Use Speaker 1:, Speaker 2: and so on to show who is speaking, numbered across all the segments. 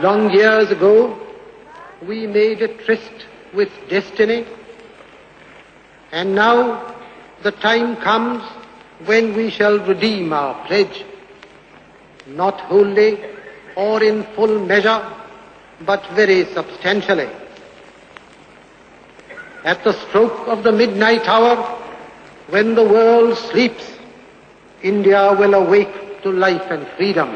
Speaker 1: Long years ago, we made a tryst with destiny, and now the time comes when we shall redeem our pledge, not wholly or in full measure, but very substantially. At the stroke of the midnight hour, when the world sleeps, India will awake to life and freedom.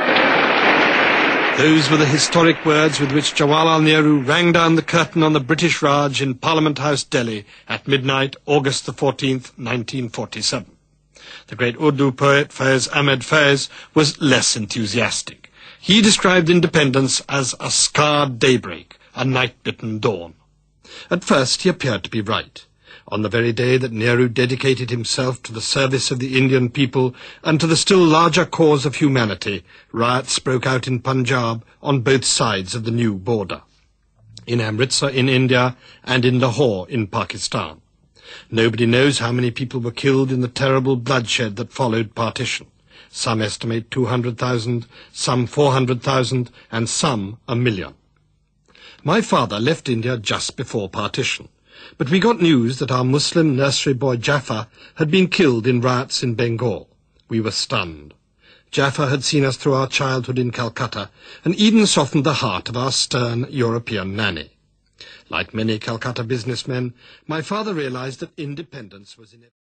Speaker 2: Those were the historic words with which Jawaharlal Nehru rang down the curtain on the British Raj in Parliament House, Delhi, at midnight, August the 14th, 1947. The great Urdu poet Faiz Ahmed Faiz was less enthusiastic. He described independence as a scarred daybreak, a night-bitten dawn. At first he appeared to be right. On the very day that Nehru dedicated himself to the service of the Indian people and to the still larger cause of humanity, riots broke out in Punjab on both sides of the new border, in Amritsar in India and in Lahore in Pakistan. Nobody knows how many people were killed in the terrible bloodshed that followed partition. Some estimate 200,000, some 400,000, and some 1 million. My father left India just before partition, but we got news that our Muslim nursery boy Jafar had been killed in riots in Bengal. We were stunned. Jafar had seen us through our childhood in Calcutta, and even softened the heart of our stern European nanny. Like many Calcutta businessmen, my father realized that independence was inevitable.